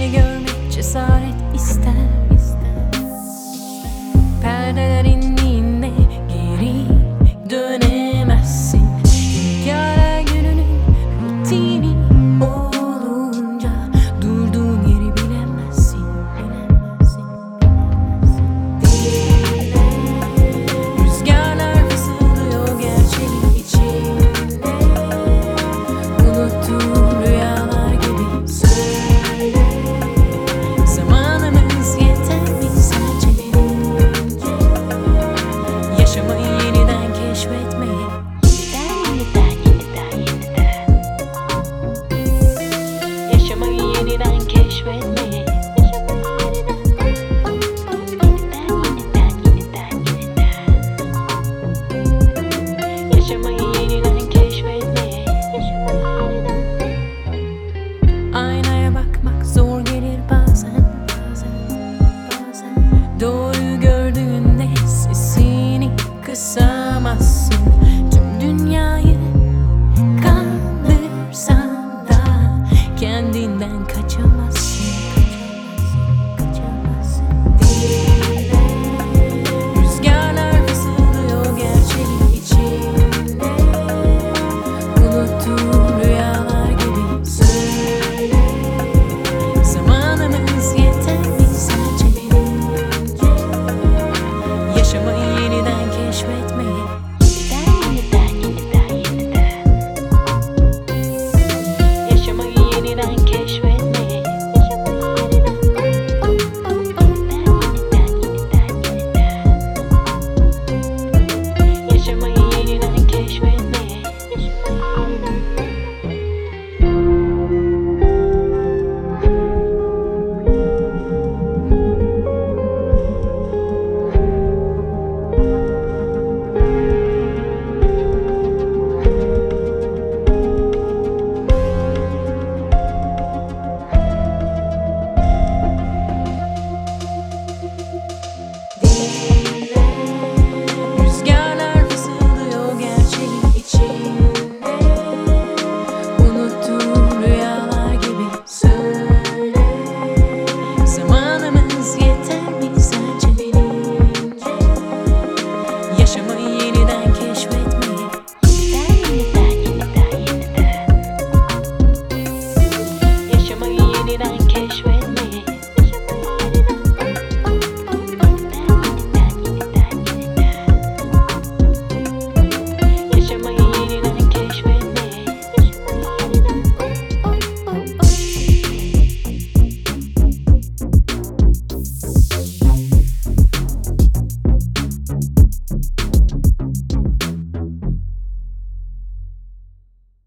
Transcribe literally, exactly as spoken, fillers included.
Seni görmek cesaret ister. Perdeler indiğinde geri dönemezsin. Hikayeler gününün rutini olunca durduğun yeri bilemezsin. Dilinde rüzgarlar fısıldıyor gerçeğin içinde. Unuttuğun rüyalar gibi söyle. Zamanımız yeter mi sence? Yaşamayı yeniden keşfetmeye. Yeniden, yeniden, yeniden, yeniden. Yaşamayı yeniden keşfetmeye.